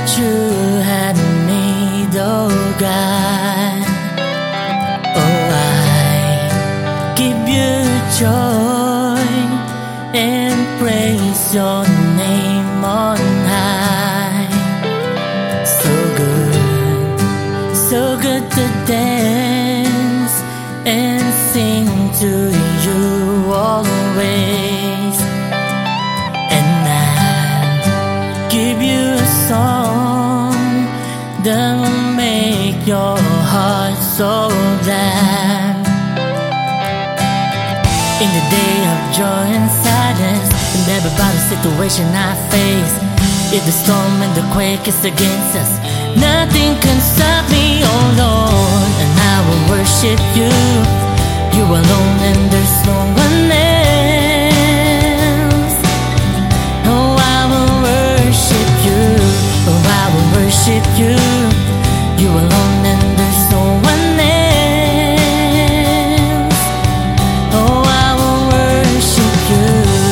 that you had made, oh God. Oh, I give you joy and praise your name on high. So good to dance and sing to you always. And I'll give you a song that will make your heart so glad. In the day of joy and sadness, in every bad situation I face, if the storm and the quake is against us, nothing can stop me, oh Lord. And I will worship you, you alone, and there's no one else. Oh, I will worship you, oh, I will worship you, you alone, and there's no one else. Oh, I will worship you.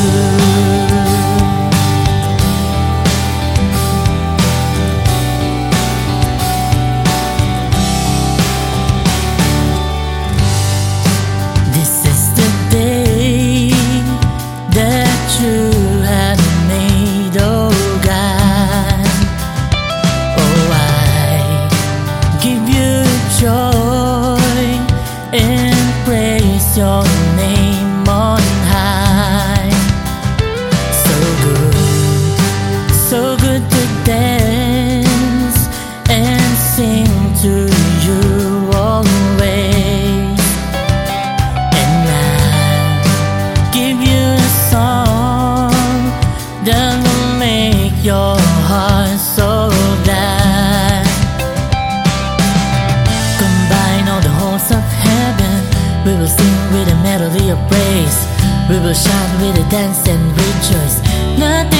You had made, oh God. Oh, I give you joy and praise your name on high. So good to dance and sing to you always. And I give you a song that will make your heart so glad. Combine all the hosts of heaven, we will sing with a melody of praise. We will shout with a dance and rejoice. Nothing